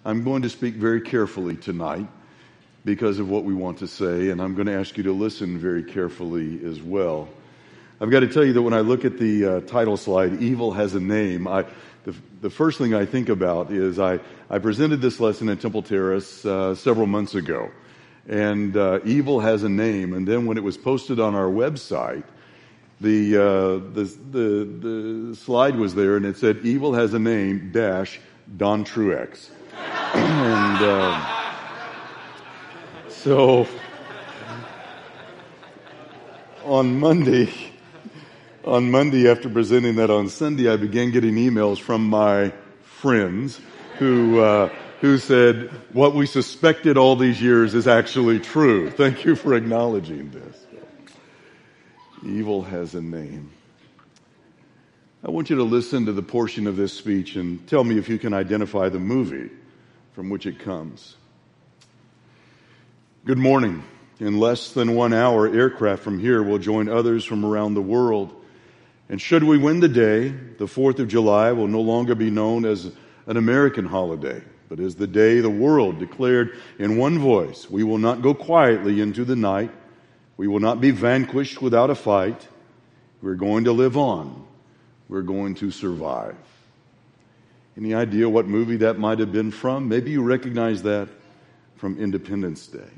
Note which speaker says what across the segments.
Speaker 1: I'm going to speak very carefully tonight because of what we want to say, and I'm going to ask you to listen very carefully as well. I've got to tell you that when I look at the title slide, Evil Has a Name, the first thing I think about is I presented this lesson at Temple Terrace several months ago, and Evil Has a Name, and then when it was posted on our website, the slide was there, and it said, Evil Has a Name, Don Truex. And so on Monday after presenting that on Sunday, I began getting emails from my friends who said, what we suspected all these years is actually true. Thank you for acknowledging this. Evil has a name. I want you to listen to the portion of this speech and tell me if you can identify the movie from which it comes. Good morning. In less than 1 hour, aircraft from here will join others from around the world. And should we win the day, the 4th of July will no longer be known as an American holiday, but as the day the world declared in one voice, we will not go quietly into the night. We will not be vanquished without a fight. We're going to live on. We're going to survive. Any idea what movie that might have been from? Maybe you recognize that from Independence Day.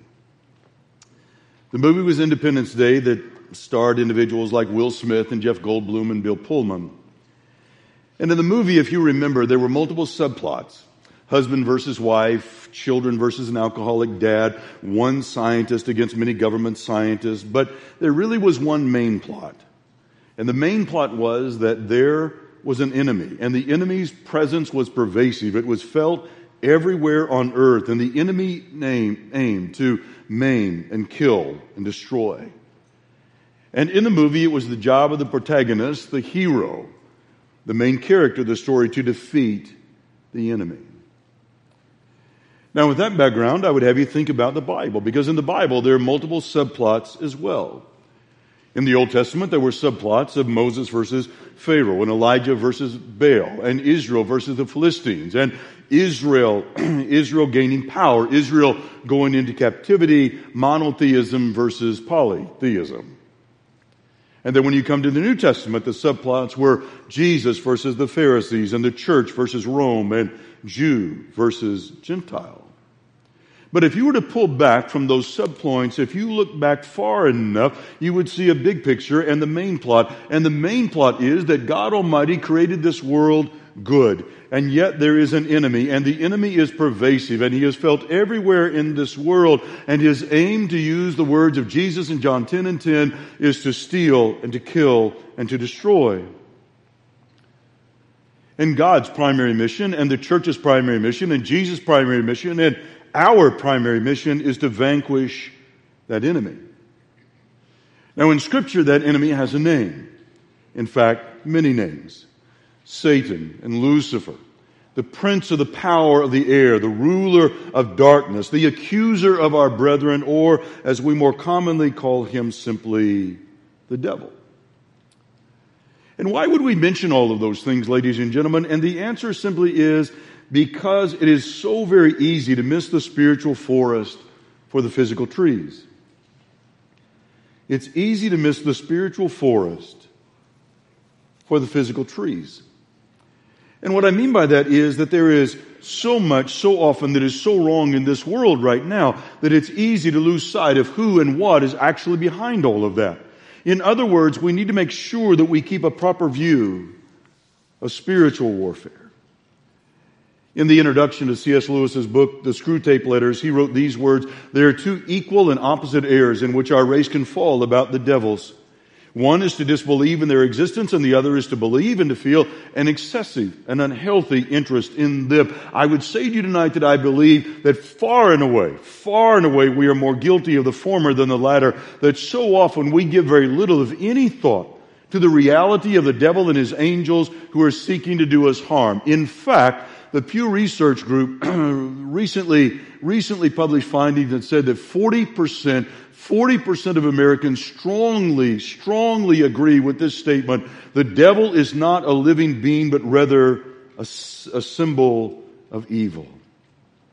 Speaker 1: The movie was Independence Day that starred individuals like Will Smith and Jeff Goldblum and Bill Pullman. And in the movie, if you remember, there were multiple subplots. Husband versus wife, children versus an alcoholic dad, one scientist against many government scientists. But there really was one main plot. And the main plot was that there was an enemy. And the enemy's presence was pervasive. It was felt everywhere on earth. And the enemy aimed to maim and kill and destroy. And in the movie, it was the job of the protagonist, the hero, the main character of the story, to defeat the enemy. Now, with that background, I would have you think about the Bible, because in the Bible, there are multiple subplots as well. In the Old Testament, there were subplots of Moses versus Pharaoh, and Elijah versus Baal, and Israel versus the Philistines, and Israel gaining power, Israel going into captivity, monotheism versus polytheism. And then when you come to the New Testament, the subplots were Jesus versus the Pharisees, and the church versus Rome, and Jew versus Gentile. But if you were to pull back from those subpoints, if you look back far enough, you would see a big picture and the main plot. And the main plot is that God Almighty created this world good. And yet there is an enemy, and the enemy is pervasive, and he is felt everywhere in this world. And his aim, to use the words of Jesus in John 10:10, is to steal and to kill and to destroy. And God's primary mission, and the church's primary mission, and Jesus' primary mission, and our primary mission is to vanquish that enemy. Now in Scripture, that enemy has a name. In fact, many names. Satan and Lucifer, the prince of the power of the air, the ruler of darkness, the accuser of our brethren, or as we more commonly call him, simply the devil. And why would we mention all of those things, ladies and gentlemen? And the answer simply is because it is so very easy to miss the spiritual forest for the physical trees. It's easy to miss the spiritual forest for the physical trees. And what I mean by that is that there is so much, so often, that is so wrong in this world right now that it's easy to lose sight of who and what is actually behind all of that. In other words, we need to make sure that we keep a proper view of spiritual warfare. In the introduction to C.S. Lewis's book, The Screwtape Letters, he wrote these words: there are two equal and opposite errors in which our race can fall about the devils. One is to disbelieve in their existence, and the other is to believe and to feel an excessive and unhealthy interest in them. I would say to you tonight that I believe that far and away, we are more guilty of the former than the latter, that so often we give very little of any thought to the reality of the devil and his angels who are seeking to do us harm. In fact, the Pew Research Group recently published findings that said that 40% of Americans strongly agree with this statement: the devil is not a living being, but rather a symbol of evil.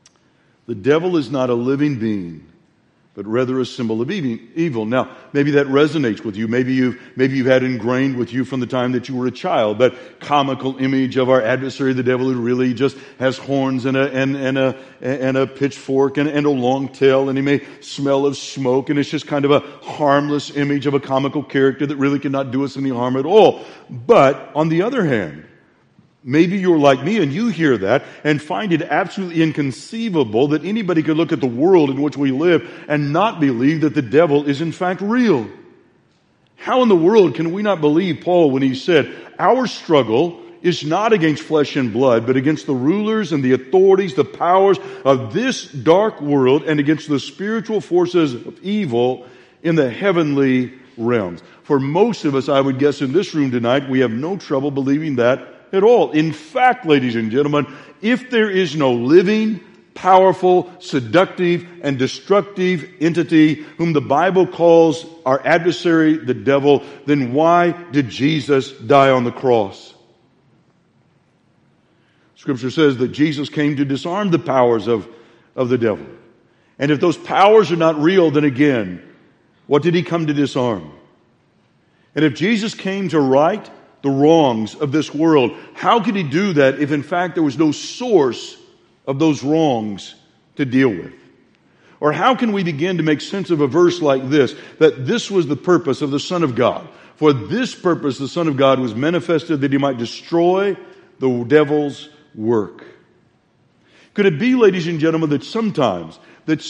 Speaker 1: The devil is not a living being, but rather a symbol of evil. Now, maybe that resonates with you. Maybe you've had ingrained with you from the time that you were a child that comical image of our adversary, the devil, who really just has horns and a pitchfork and a long tail, and he may smell of smoke, and it's just kind of a harmless image of a comical character that really cannot do us any harm at all. But on the other hand, maybe you're like me and you hear that and find it absolutely inconceivable that anybody could look at the world in which we live and not believe that the devil is in fact real. How in the world can we not believe Paul when he said, our struggle is not against flesh and blood, but against the rulers and the authorities, the powers of this dark world, and against the spiritual forces of evil in the heavenly realms. For most of us, I would guess in this room tonight, we have no trouble believing that at all. In fact, ladies and gentlemen, if there is no living, powerful, seductive, and destructive entity whom the Bible calls our adversary, the devil, then why did Jesus die on the cross? Scripture says that Jesus came to disarm the powers of the devil. And if those powers are not real, then again, what did he come to disarm? And if Jesus came to right the wrongs of this world, how could he do that if in fact there was no source of those wrongs to deal with? Or how can we begin to make sense of a verse like this, that this was the purpose of the Son of God? For this purpose the Son of God was manifested that he might destroy the devil's work. Could it be, ladies and gentlemen, that sometimes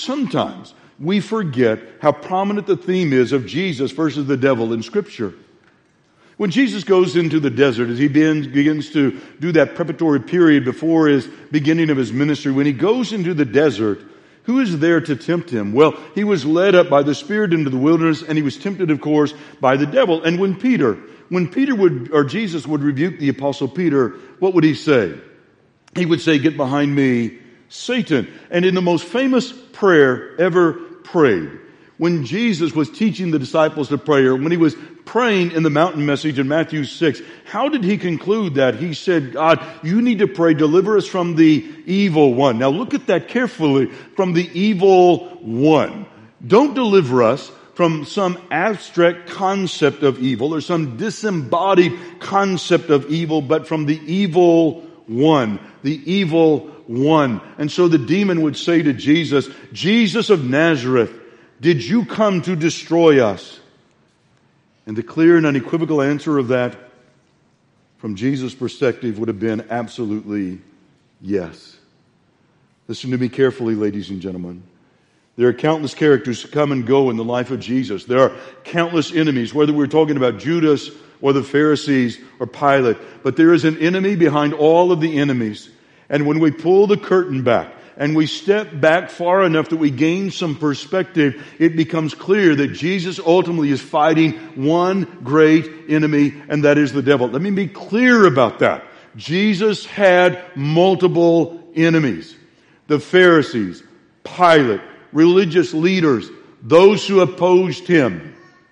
Speaker 1: we forget how prominent the theme is of Jesus versus the devil in Scripture? When Jesus goes into the desert, as he begins to do that preparatory period before his beginning of his ministry, when he goes into the desert, who is there to tempt him? Well, he was led up by the Spirit into the wilderness, and he was tempted, of course, by the devil. And when Jesus would rebuke the Apostle Peter, what would he say? He would say, "Get behind me, Satan." And in the most famous prayer ever prayed, when Jesus was teaching the disciples to pray, or when he was praying in the mountain message in Matthew 6, how did he conclude that? He said, God, you need to pray, deliver us from the evil one. Now look at that carefully, from the evil one. Don't deliver us from some abstract concept of evil or some disembodied concept of evil, but from the evil one. The evil one. And so the demon would say to Jesus, Jesus of Nazareth, did you come to destroy us? And the clear and unequivocal answer of that, from Jesus' perspective, would have been absolutely yes. Listen to me carefully, ladies and gentlemen. There are countless characters who come and go in the life of Jesus. There are countless enemies, whether we're talking about Judas or the Pharisees or Pilate. But there is an enemy behind all of the enemies. And when we pull the curtain back, and we step back far enough that we gain some perspective, it becomes clear that Jesus ultimately is fighting one great enemy, and that is the devil. Let me be clear about that. Jesus had multiple enemies. The Pharisees, Pilate, religious leaders, those who opposed him.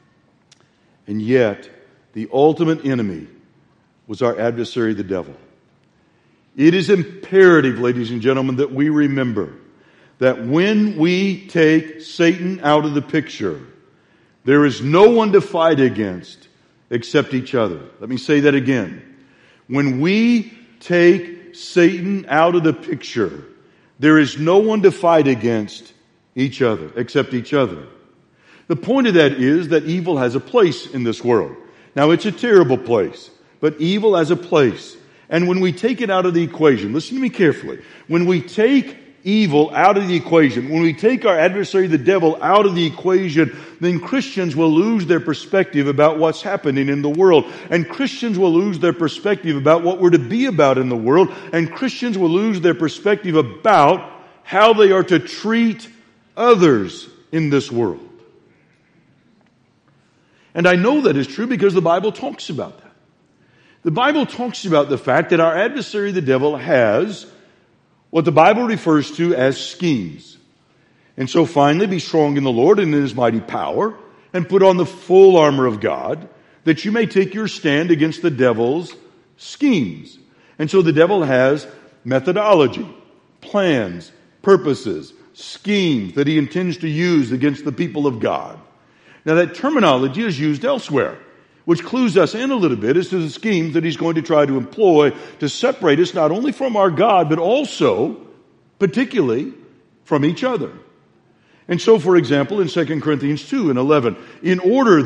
Speaker 1: And yet, the ultimate enemy was our adversary, the devil. It is imperative, ladies and gentlemen, that we remember that when we take Satan out of the picture, there is no one to fight against except each other. Let me say that again. When we take Satan out of the picture, there is no one to fight against each other, except each other. The point of that is that evil has a place in this world. Now, it's a terrible place, but evil has a place. And when we take it out of the equation, listen to me carefully. When we take evil out of the equation, when we take our adversary, the devil, out of the equation, then Christians will lose their perspective about what's happening in the world. And Christians will lose their perspective about what we're to be about in the world. And Christians will lose their perspective about how they are to treat others in this world. And I know that is true because the Bible talks about that. The Bible talks about the fact that our adversary, the devil, has what the Bible refers to as schemes. And so finally, be strong in the Lord and in His mighty power, and put on the full armor of God, that you may take your stand against the devil's schemes. And so the devil has methodology, plans, purposes, schemes that he intends to use against the people of God. Now that terminology is used elsewhere, which clues us in a little bit as to the schemes that he's going to try to employ to separate us not only from our God, but also, particularly, from each other. And so, for example, in 2 Corinthians 2:11, in order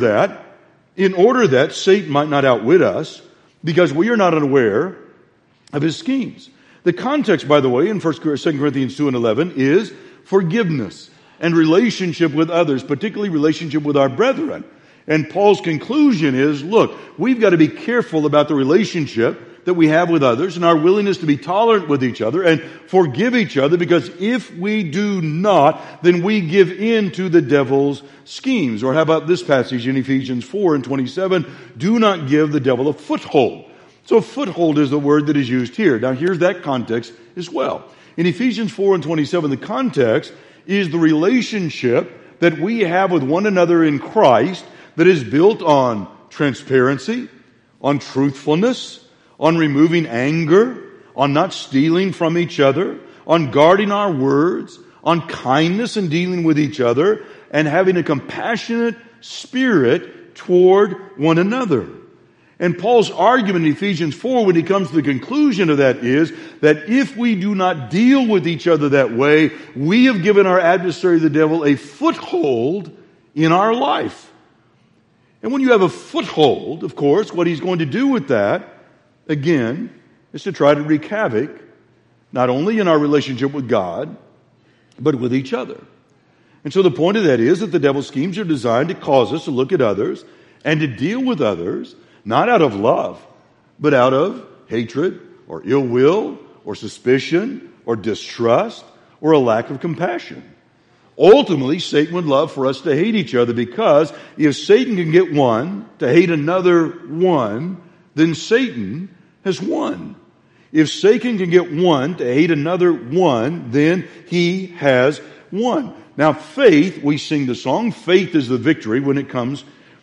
Speaker 1: that Satan might not outwit us, because we are not unaware of his schemes. The context, by the way, in 2 Corinthians 2:11 is forgiveness and relationship with others, particularly relationship with our brethren. And Paul's conclusion is, look, we've got to be careful about the relationship that we have with others and our willingness to be tolerant with each other and forgive each other, because if we do not, then we give in to the devil's schemes. Or how about this passage in Ephesians 4:27? Do not give the devil a foothold. So foothold is the word that is used here. Now here's that context as well. In Ephesians 4:27, the context is the relationship that we have with one another in Christ that is built on transparency, on truthfulness, on removing anger, on not stealing from each other, on guarding our words, on kindness and dealing with each other, and having a compassionate spirit toward one another. And Paul's argument in Ephesians 4, when he comes to the conclusion of that, is that if we do not deal with each other that way, we have given our adversary, the devil, a foothold in our life. And when you have a foothold, of course, what he's going to do with that, again, is to try to wreak havoc, not only in our relationship with God, but with each other. And so the point of that is that the devil's schemes are designed to cause us to look at others and to deal with others, not out of love, but out of hatred or ill will or suspicion or distrust or a lack of compassion. Ultimately, Satan would love for us to hate each other, because if Satan can get one to hate another one, then Satan has won. If Satan can get one to hate another one, then he has won. Now faith, we sing the song, faith is the victory when it comes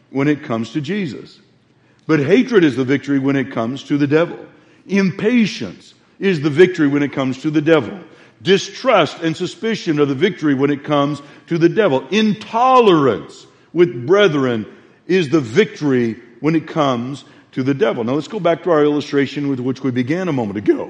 Speaker 1: to Jesus. But hatred is the victory when it comes to the devil. Impatience is the victory when it comes to the devil. Distrust and suspicion are the victory when it comes to the devil. Intolerance with brethren is the victory when it comes to the devil. Now let's go back to our illustration with which we began a moment ago.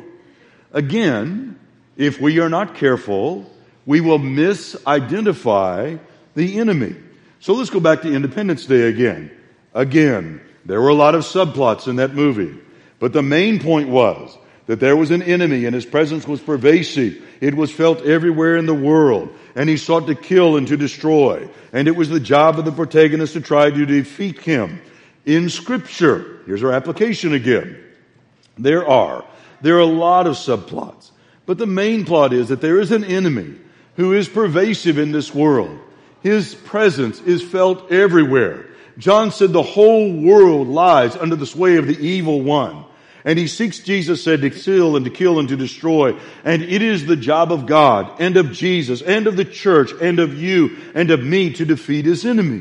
Speaker 1: Again, if we are not careful, we will misidentify the enemy. So let's go back to Independence Day again. Again, there were a lot of subplots in that movie, but the main point was that there was an enemy and his presence was pervasive. It was felt everywhere in the world, and he sought to kill and to destroy. And it was the job of the protagonist to try to defeat him. In Scripture, here's our application again. There are a lot of subplots, but the main plot is that there is an enemy who is pervasive in this world. His presence is felt everywhere. John said the whole world lies under the sway of the evil one. And he seeks, Jesus said, to kill and to destroy. And it is the job of God and of Jesus and of the church and of you and of me to defeat his enemy.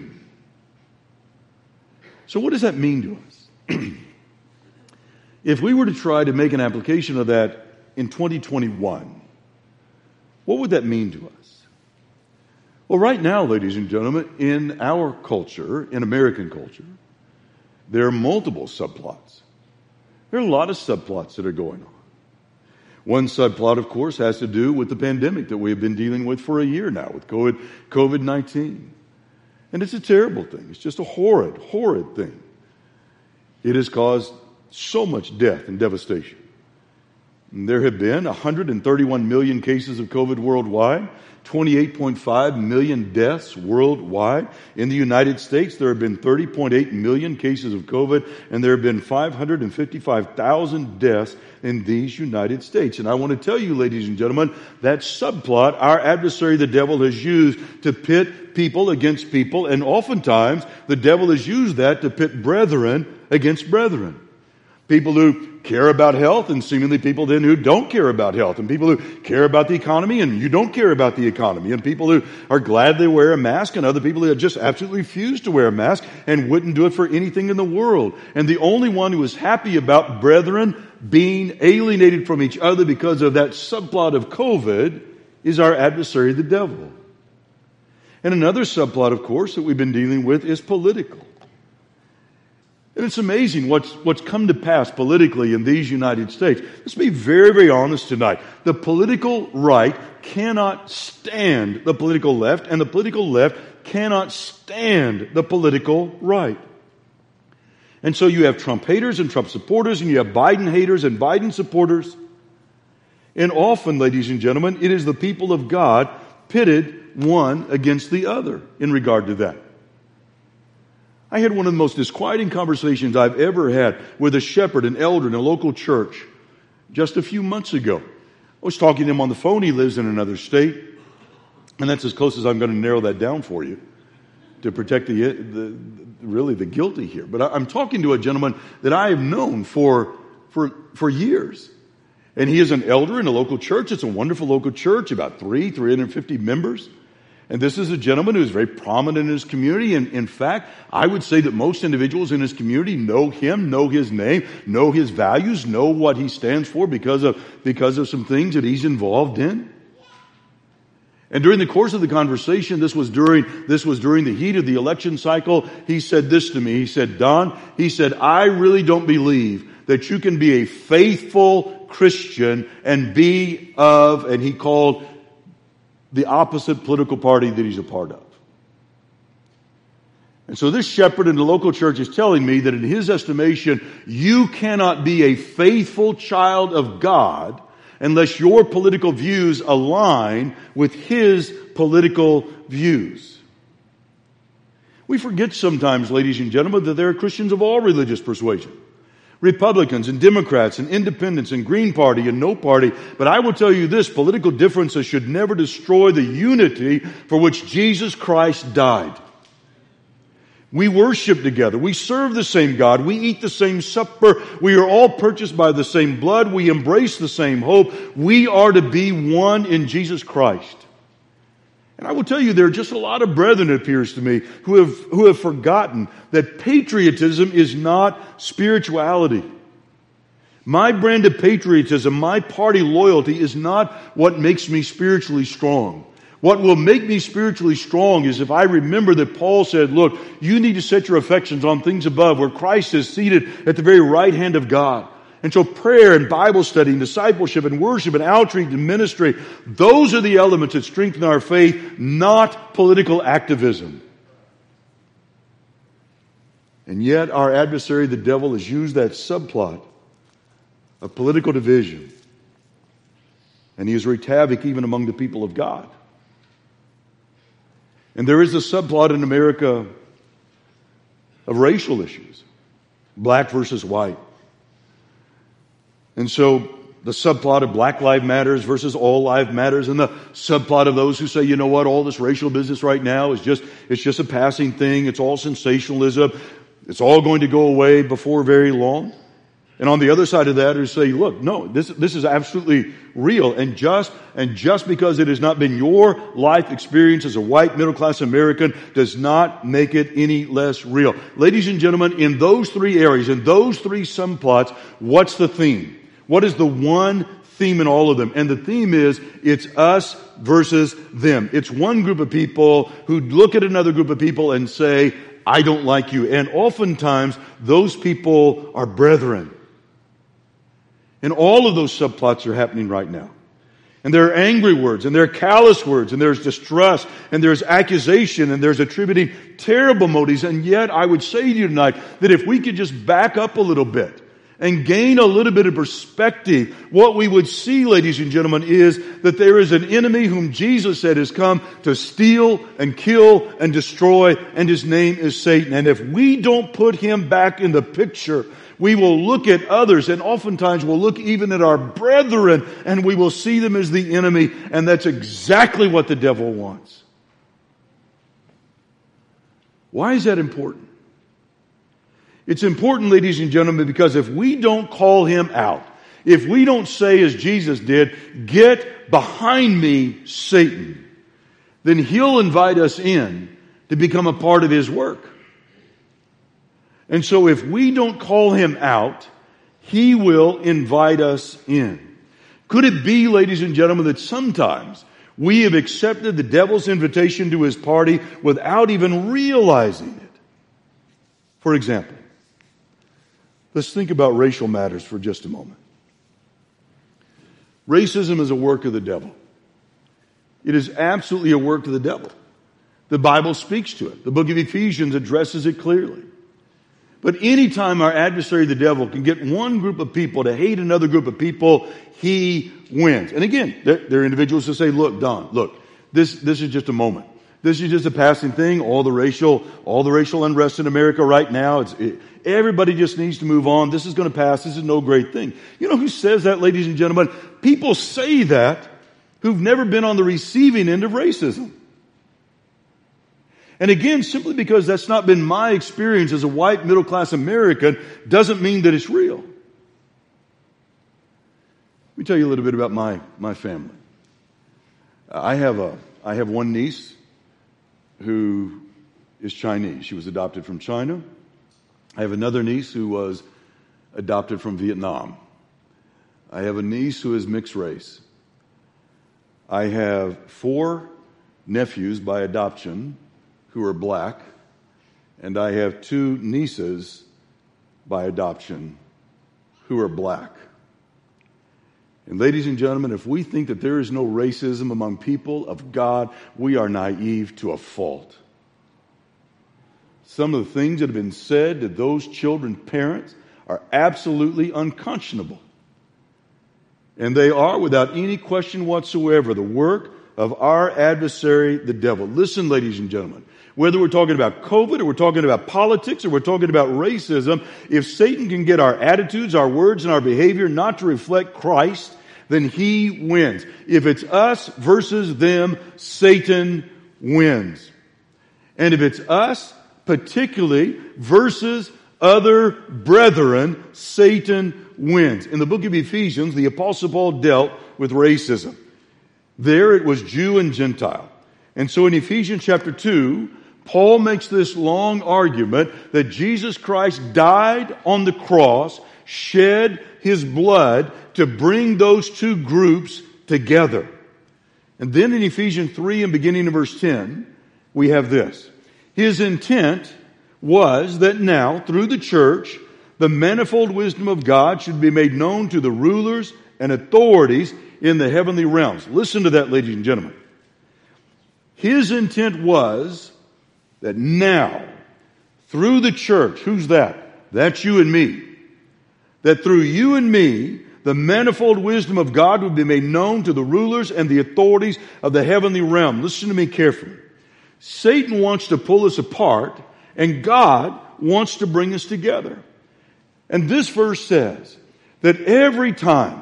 Speaker 1: So what does that mean to us? If we were to try to make an application of that in 2021, what would that mean to us? Well, right now, ladies and gentlemen, in our culture, in American culture, there are multiple subplots. There are a lot of subplots that are going on. One subplot, of course, has to do with the pandemic that we have been dealing with for a year now, with COVID-19. And it's a terrible thing. It's just a horrid, horrid thing. It has caused so much death and devastation. And there have been 131 million cases of COVID worldwide, 28.5 million deaths worldwide. In the United States, there have been 30.8 million cases of COVID, and there have been 555,000 deaths in these United States. And I want to tell you, ladies and gentlemen, that subplot, our adversary, the devil, has used to pit people against people, and oftentimes the devil has used that to pit brethren against brethren. People who care about health and seemingly people then who don't care about health, and people who care about the economy and you don't care about the economy, and people who are glad they wear a mask and other people who just absolutely refuse to wear a mask and wouldn't do it for anything in the world. And the only one who is happy about brethren being alienated from each other because of that subplot of COVID is our adversary, the devil. And another subplot, of course, that we've been dealing with is political. And it's amazing what's come to pass politically in these United States. Let's be very, very honest tonight. The political right cannot stand the political left, and the political left cannot stand the political right. And so you have Trump haters and Trump supporters, and you have Biden haters and Biden supporters. And often, ladies and gentlemen, it is the people of God pitted one against the other in regard to that. I had one of the most disquieting conversations I've ever had with a shepherd, an elder in a local church just a few months ago. I was talking to him on the phone. He lives in another state, and that's as close as I'm going to narrow that down for you to protect the guilty here. But I'm talking to a gentleman that I have known for years. And he is an elder in a local church. It's a wonderful local church, about 350 members. And this is a gentleman who is very prominent in his community. And in fact, I would say that most individuals in his community know him, know his name, know his values, know what he stands for because of some things that he's involved in. And during the course of the conversation, this was during the heat of the election cycle, he said this to me. He said, Don, he said, I really don't believe that you can be a faithful Christian and be of, and he called the opposite political party that he's a part of. And so this shepherd in the local church is telling me that in his estimation, you cannot be a faithful child of God unless your political views align with his political views. We forget sometimes, ladies and gentlemen, that there are Christians of all religious persuasion. Republicans and Democrats and Independents and Green Party and No Party. But I will tell you this, political differences should never destroy the unity for which Jesus Christ died. We worship together. We serve the same God. We eat the same supper. We are all purchased by the same blood. We embrace the same hope. We are to be one in Jesus Christ. And I will tell you, there are just a lot of brethren, it appears to me, who have forgotten that patriotism is not spirituality. My brand of patriotism, my party loyalty is not what makes me spiritually strong. What will make me spiritually strong is if I remember that Paul said, look, you need to set your affections on things above where Christ is seated at the very right hand of God. And so prayer and Bible study and discipleship and worship and outreach and ministry, those are the elements that strengthen our faith, not political activism. And yet our adversary, the devil, has used that subplot of political division. And he has wreaked havoc even among the people of God. And there is a subplot in America of racial issues. Black versus white. And so the subplot of Black Lives Matters versus All Lives Matters, and the subplot of those who say, you know what, all this racial business right now is just a passing thing. It's all sensationalism. It's all going to go away before very long. And on the other side of that is say, look, no, this is absolutely real. And just because it has not been your life experience as a white middle-class American does not make it any less real. Ladies and gentlemen, in those three areas, in those three subplots, what's the theme? What is the one theme in all of them? And the theme is, it's us versus them. It's one group of people who look at another group of people and say, I don't like you. And oftentimes, those people are brethren. And all of those subplots are happening right now. And there are angry words, and there are callous words, and there's distrust, and there's accusation, and there's attributing terrible motives. And yet, I would say to you tonight that if we could just back up a little bit and gain a little bit of perspective, what we would see, ladies and gentlemen, is that there is an enemy whom Jesus said has come to steal and kill and destroy, and his name is Satan. And if we don't put him back in the picture, we will look at others, and oftentimes we'll look even at our brethren, and we will see them as the enemy, and that's exactly what the devil wants. Why is that important? It's important, ladies and gentlemen, because if we don't call him out, if we don't say as Jesus did, get behind me, Satan, then he'll invite us in to become a part of his work. And so if we don't call him out, he will invite us in. Could it be, ladies and gentlemen, that sometimes We have accepted the devil's invitation to his party without even realizing it. For example, let's think about racial matters for just a moment. Racism is a work of the devil. It is absolutely a work of the devil. The Bible speaks to it. The book of Ephesians addresses it clearly. But anytime our adversary, the devil, can get one group of people to hate another group of people, he wins. And again, there are individuals who say, look, Don, look, this is just a moment. This is just a passing thing. All the racial unrest in America right now, everybody just needs to move on. This is going to pass. This is no great thing. You know who says that, ladies and gentlemen? People say that who've never been on the receiving end of racism. And again, simply because that's not been my experience as a white middle-class American doesn't mean that it's real. Let me tell you a little bit about my family. I have one niece who is Chinese. She was adopted from China. I have another niece who was adopted from Vietnam. I have a niece who is mixed race. I have 4 nephews by adoption who are black, and I have 2 nieces by adoption who are black. And ladies and gentlemen, if we think that there is no racism among people of God, we are naive to a fault. Some of the things that have been said to those children's parents are absolutely unconscionable. And they are, without any question whatsoever, the work of our adversary, the devil. Listen, ladies and gentlemen, whether we're talking about COVID or we're talking about politics or we're talking about racism, if Satan can get our attitudes, our words, and our behavior not to reflect Christ, then he wins. If it's us versus them, Satan wins. And if it's us, particularly, versus other brethren, Satan wins. In the book of Ephesians, the Apostle Paul dealt with racism. There it was Jew and Gentile. And so in Ephesians chapter 2, Paul makes this long argument that Jesus Christ died on the cross, shed his blood to bring those 2 groups together. And then in Ephesians 3 and beginning in verse 10, we have this. His intent was that now, through the church, the manifold wisdom of God should be made known to the rulers and authorities in the heavenly realms. Listen to that, ladies and gentlemen. His intent was that now, through the church, who's that? That's you and me. That through you and me, the manifold wisdom of God would be made known to the rulers and the authorities of the heavenly realm. Listen to me carefully. Satan wants to pull us apart, and God wants to bring us together. And this verse says that every time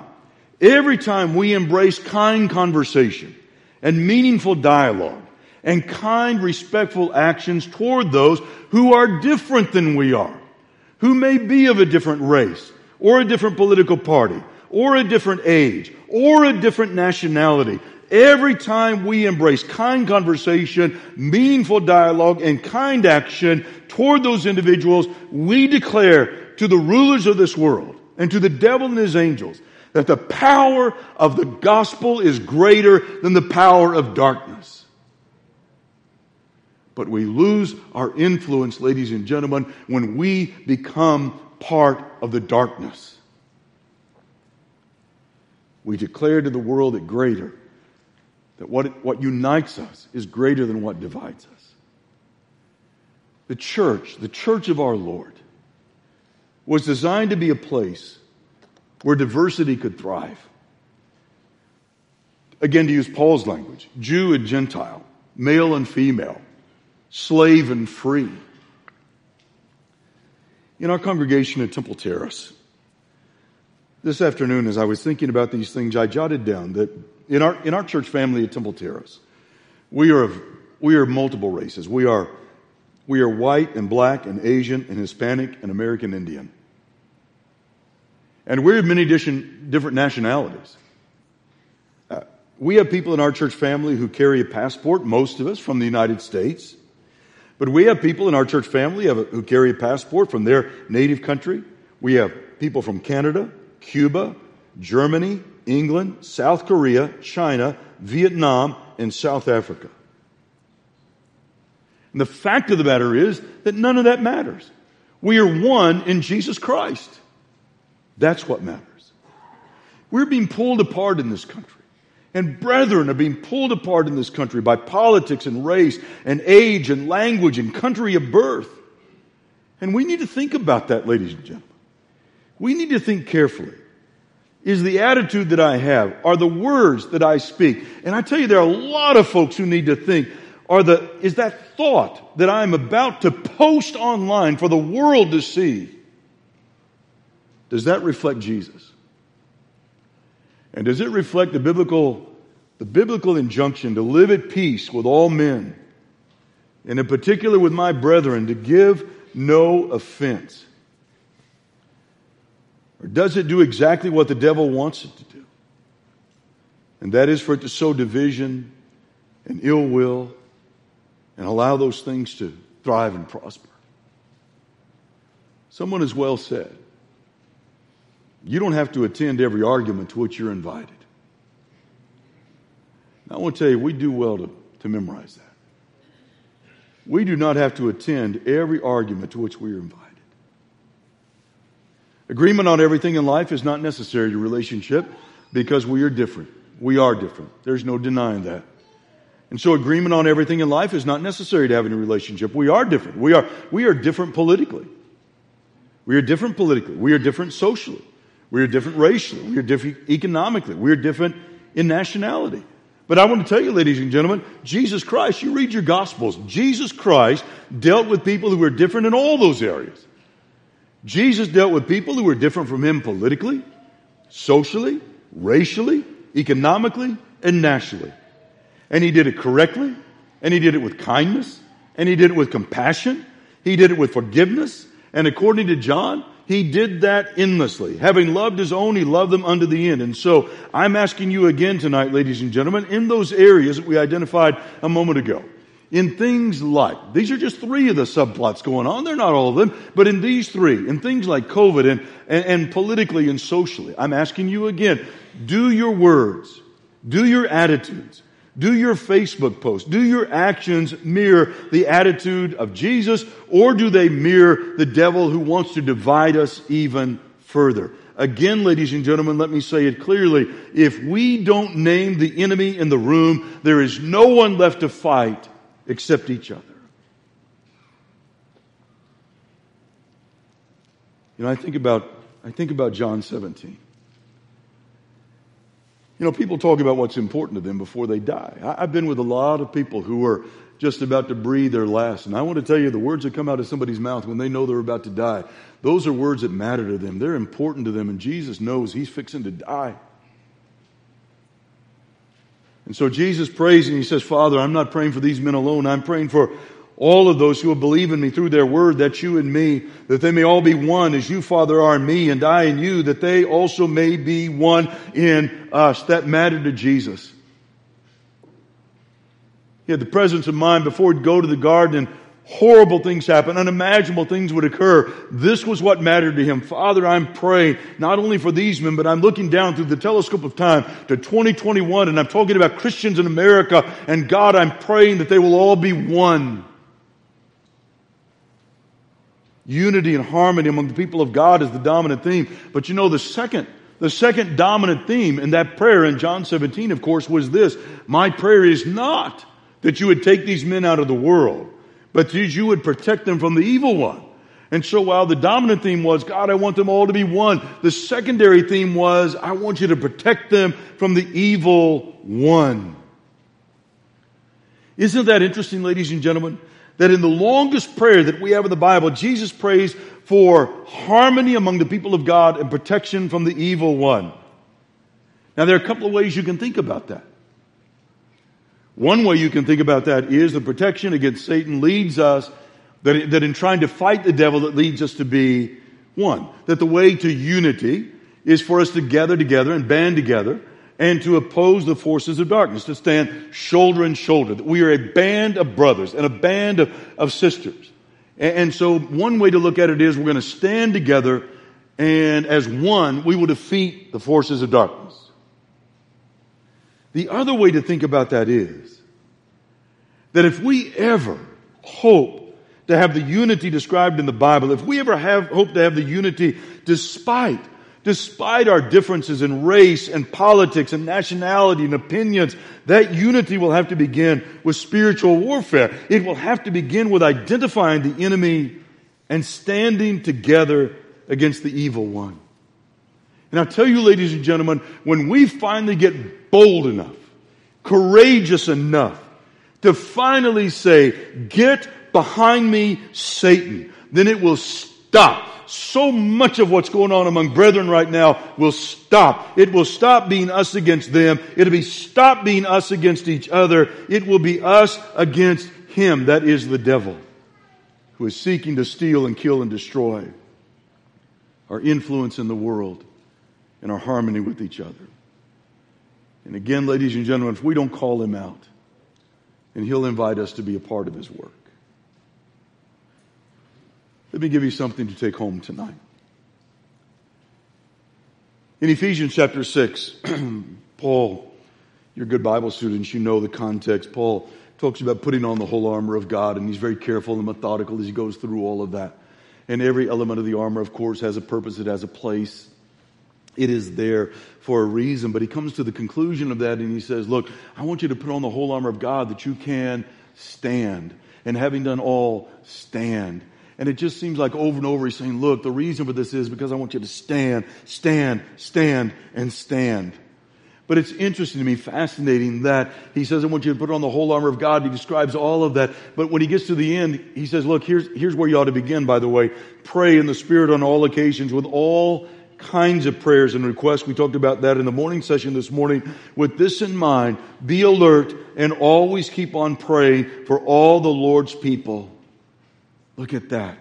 Speaker 1: we embrace kind conversation and meaningful dialogue and kind, respectful actions toward those who are different than we are, who may be of a different race, or a different political party, or a different age, or a different nationality, every time we embrace kind conversation, meaningful dialogue, and kind action toward those individuals, we declare to the rulers of this world and to the devil and his angels that the power of the gospel is greater than the power of darkness. But we lose our influence, ladies and gentlemen, when we become part of the darkness. We declare to the world that what unites us is greater than what divides us. The church of our Lord, was designed to be a place where diversity could thrive. Again, to use Paul's language, Jew and Gentile, male and female, slave and free. In our congregation at Temple Terrace, this afternoon as I was thinking about these things, I jotted down that in our church family at Temple Terrace, we are multiple races. We are white and black and Asian and Hispanic and American Indian. And we're of many different nationalities. We have people in our church family who carry a passport, most of us from the United States. But we have people in our church family who carry a passport from their native country. We have people from Canada, Cuba, Germany, England, South Korea, China, Vietnam, in South Africa. And the fact of the matter is that none of that matters. We are one in Jesus Christ. That's what matters. We're being pulled apart in this country. And brethren are being pulled apart in this country by politics and race and age and language and country of birth. And we need to think about that, ladies and gentlemen. We need to think carefully. Is the attitude that I have, are the words that I speak, and I tell you there are a lot of folks who need to think, is that thought that I'm about to post online for the world to see, does that reflect Jesus? And does it reflect the biblical injunction to live at peace with all men, and in particular with my brethren, to give no offense? Or does it do exactly what the devil wants it to do? And that is for it to sow division and ill will and allow those things to thrive and prosper. Someone has well said, you don't have to attend every argument to which you're invited. Now, I want to tell you, we do well to memorize that. We do not have to attend every argument to which we are invited. Agreement on everything in life is not necessary to relationship because we are different. We are different. There's no denying that. And so agreement on everything in life is not necessary to having a relationship. We are different. We are different politically. We are different politically. We are different socially. We are different racially. We are different economically. We are different in nationality. But I want to tell you, ladies and gentlemen, Jesus Christ, you read your Gospels, Jesus Christ dealt with people who were different in all those areas. Jesus dealt with people who were different from him politically, socially, racially, economically, and nationally. And he did it correctly, and he did it with kindness, and he did it with compassion, he did it with forgiveness, and according to John, he did that endlessly. Having loved his own, he loved them unto the end. And so I'm asking you again tonight, ladies and gentlemen, in those areas that we identified a moment ago, in things like, these are just three of the subplots going on. They're not all of them. But in these three, in things like COVID and politically and socially, I'm asking you again, do your words, do your attitudes, do your Facebook posts, do your actions mirror the attitude of Jesus, or do they mirror the devil who wants to divide us even further? Again, ladies and gentlemen, let me say it clearly. If we don't name the enemy in the room, there is no one left to fight except each other. You know, I think about John 17. You know, people talk about what's important to them before they die. I've been with a lot of people who are just about to breathe their last. And I want to tell you, the words that come out of somebody's mouth when they know they're about to die, those are words that matter to them. They're important to them, and Jesus knows he's fixing to die. And so Jesus prays and he says, Father, I'm not praying for these men alone. I'm praying for all of those who will believe in me through their word, that you and me, that they may all be one as you, Father, are in me and I in you, that they also may be one in us. That mattered to Jesus. He had the presence of mind before he'd go to the garden and horrible things happen, unimaginable things would occur. This was what mattered to him. Father, I'm praying not only for these men, but I'm looking down through the telescope of time to 2021, and I'm talking about Christians in America, and God, I'm praying that they will all be one. Unity and harmony among the people of God is the dominant theme. But you know, the second dominant theme in that prayer in John 17, of course, was this. My prayer is not that you would take these men out of the world, but that you would protect them from the evil one. And so while the dominant theme was, God, I want them all to be one, the secondary theme was, I want you to protect them from the evil one. Isn't that interesting, ladies and gentlemen? That in the longest prayer that we have in the Bible, Jesus prays for harmony among the people of God and protection from the evil one. Now, there are a couple of ways you can think about that. One way you can think about that is the protection against Satan leads us, that in trying to fight the devil, that leads us to be one. That the way to unity is for us to gather together and band together and to oppose the forces of darkness, to stand shoulder and shoulder. That we are a band of brothers and a band of sisters. And so one way to look at it is we're going to stand together, and as one, we will defeat the forces of darkness. The other way to think about that is that if we ever hope to have the unity described in the Bible, if we ever hope to have the unity despite our differences in race and politics and nationality and opinions, that unity will have to begin with spiritual warfare. It will have to begin with identifying the enemy and standing together against the evil one. And I'll tell you, ladies and gentlemen, when we finally get bold enough, courageous enough to finally say, "Get behind me, Satan," then it will stop. So much of what's going on among brethren right now will stop. It will stop being us against them. It'll stop being us against each other. It will be us against him, that is the devil, who is seeking to steal and kill and destroy our influence in the world and our harmony with each other. And again, ladies and gentlemen, if we don't call him out, then he'll invite us to be a part of his work. Let me give you something to take home tonight. In Ephesians chapter 6, Paul, you're good Bible students, you know the context. Paul talks about putting on the whole armor of God, and he's very careful and methodical as he goes through all of that. And every element of the armor, of course, has a purpose, it has a place. It is there for a reason. But he comes to the conclusion of that and he says, look, I want you to put on the whole armor of God that you can stand. And having done all, stand. And it just seems like over and over he's saying, look, the reason for this is because I want you to stand, and stand. But it's interesting to me, fascinating, that he says, I want you to put on the whole armor of God. He describes all of that. But when he gets to the end, he says, look, here's where you ought to begin, by the way. Pray in the Spirit on all occasions with all kinds of prayers and requests. We talked about that in the morning session this morning. With this in mind, be alert and always keep on praying for all the Lord's people. Look at that.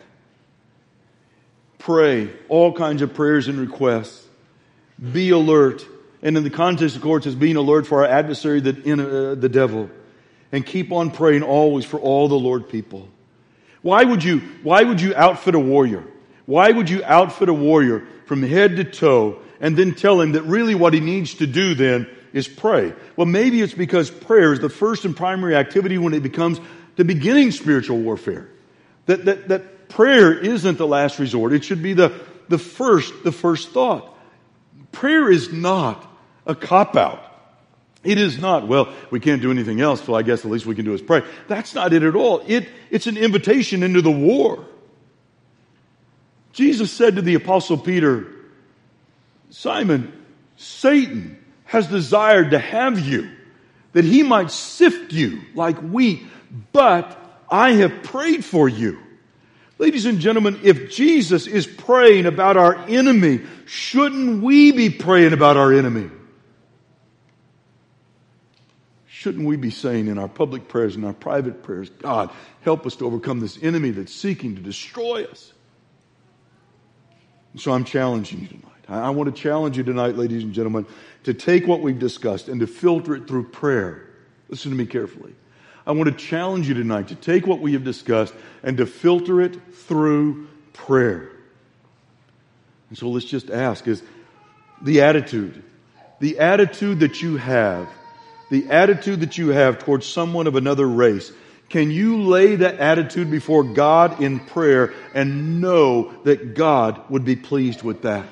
Speaker 1: Pray all kinds of prayers and requests. Be alert. And in the context, of course, is being alert for our adversary, the devil. And keep on praying always for all the Lord people. Why would you outfit a warrior? Why would you outfit a warrior from head to toe and then tell him that really what he needs to do then is pray? Well, maybe it's because prayer is the first and primary activity when it becomes the beginning spiritual warfare. That prayer isn't the last resort. It should be the first thought. Prayer is not a cop-out. It is not, well, we can't do anything else, so I guess the least we can do is pray. That's not it at all. It's an invitation into the war. Jesus said to the Apostle Peter, Simon, Satan has desired to have you, that he might sift you like wheat, but I have prayed for you. Ladies and gentlemen, if Jesus is praying about our enemy, shouldn't we be praying about our enemy? Shouldn't we be saying in our public prayers and our private prayers, God, help us to overcome this enemy that's seeking to destroy us? So I'm challenging you tonight. I want to challenge you tonight, ladies and gentlemen, to take what we've discussed and to filter it through prayer. Listen to me carefully. I want to challenge you tonight to take what we have discussed and to filter it through prayer. And so let's just ask, is the attitude that you have towards someone of another race, can you lay that attitude before God in prayer and know that God would be pleased with that?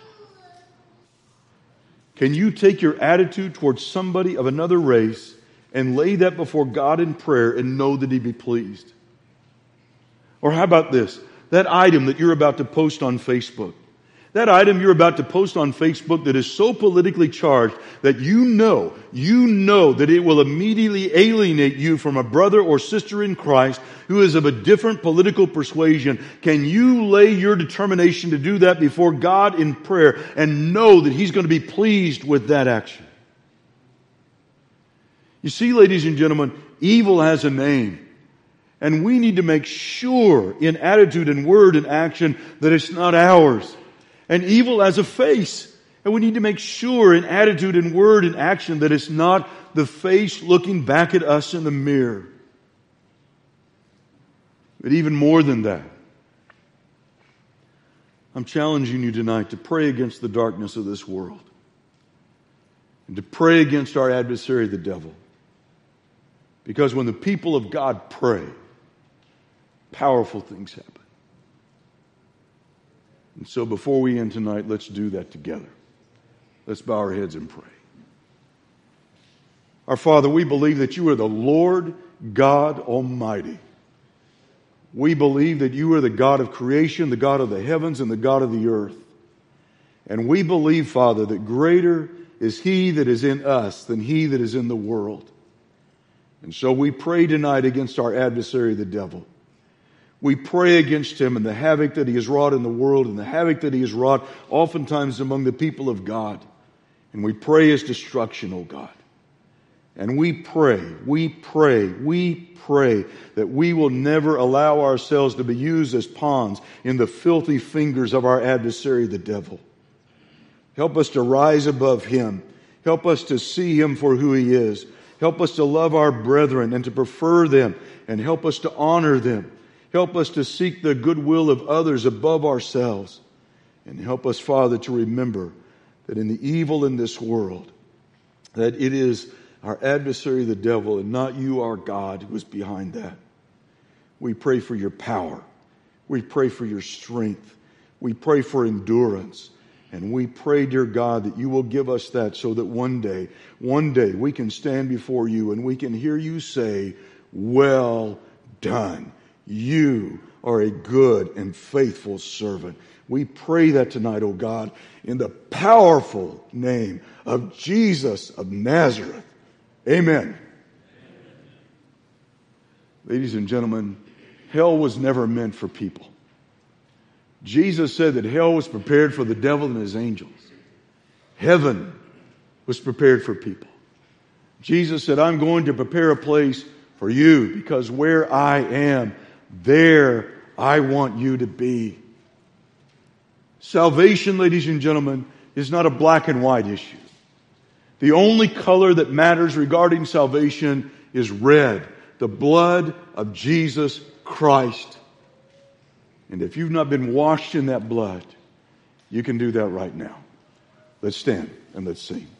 Speaker 1: Can you take your attitude towards somebody of another race and lay that before God in prayer and know that He'd be pleased? Or how about this? That item that you're about to post on Facebook. That item you're about to post on Facebook that is so politically charged that you know that it will immediately alienate you from a brother or sister in Christ who is of a different political persuasion. Can you lay your determination to do that before God in prayer and know that He's going to be pleased with that action? You see, ladies and gentlemen, evil has a name. And we need to make sure in attitude and word and action that it's not ours. And evil has a face. And we need to make sure in attitude and word and action that it's not the face looking back at us in the mirror. But even more than that, I'm challenging you tonight to pray against the darkness of this world. And to pray against our adversary, the devil. Because when the people of God pray, powerful things happen. And so before we end tonight, let's do that together. Let's bow our heads and pray. Our Father, we believe that you are the Lord God Almighty. We believe that you are the God of creation, the God of the heavens, and the God of the earth. And we believe, Father, that greater is He that is in us than he that is in the world. And so we pray tonight against our adversary, the devil. We pray against him and the havoc that he has wrought in the world and the havoc that he has wrought oftentimes among the people of God. And we pray his destruction, O God. And we pray that we will never allow ourselves to be used as pawns in the filthy fingers of our adversary, the devil. Help us to rise above him. Help us to see him for who he is. Help us to love our brethren and to prefer them, and help us to honor them. Help us to seek the goodwill of others above ourselves. And help us, Father, to remember that in the evil in this world, that it is our adversary, the devil, and not you, our God, who is behind that. We pray for your power. We pray for your strength. We pray for endurance. And we pray, dear God, that you will give us that so that one day we can stand before you and we can hear you say, well done. You are a good and faithful servant. We pray that tonight, O God, in the powerful name of Jesus of Nazareth. Amen. Ladies and gentlemen, hell was never meant for people. Jesus said that hell was prepared for the devil and his angels. Heaven was prepared for people. Jesus said, I'm going to prepare a place for you because where I am, there I want you to be. Salvation, ladies and gentlemen, is not a black and white issue. The only color that matters regarding salvation is red, the blood of Jesus Christ. And if you've not been washed in that blood, you can do that right now. Let's stand and let's sing.